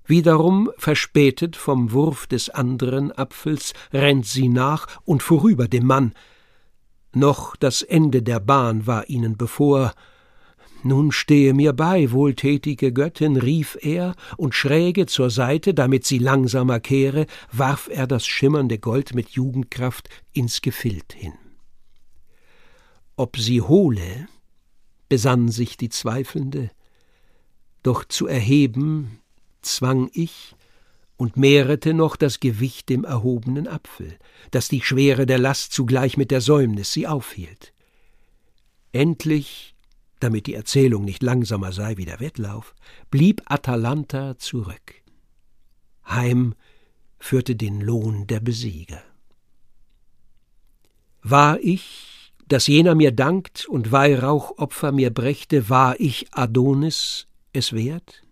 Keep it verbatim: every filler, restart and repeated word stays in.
Wiederum, verspätet vom Wurf des anderen Apfels, rennt sie nach und vorüber dem Mann. Noch das Ende der Bahn war ihnen bevor. »Nun stehe mir bei, wohltätige Göttin«, rief er, und schräge zur Seite, damit sie langsamer kehre, warf er das schimmernde Gold mit Jugendkraft ins Gefild hin. Ob sie hole, besann sich die Zweifelnde, doch zu erheben zwang ich und mehrete noch das Gewicht dem erhobenen Apfel, daß die Schwere der Last zugleich mit der Säumnis sie aufhielt. Endlich, damit die Erzählung nicht langsamer sei wie der Wettlauf, blieb Atalanta zurück. Heim führte den Lohn der Besieger. War ich, dass jener mir dankt und Weihrauchopfer mir brächte, war ich Adonis es wert?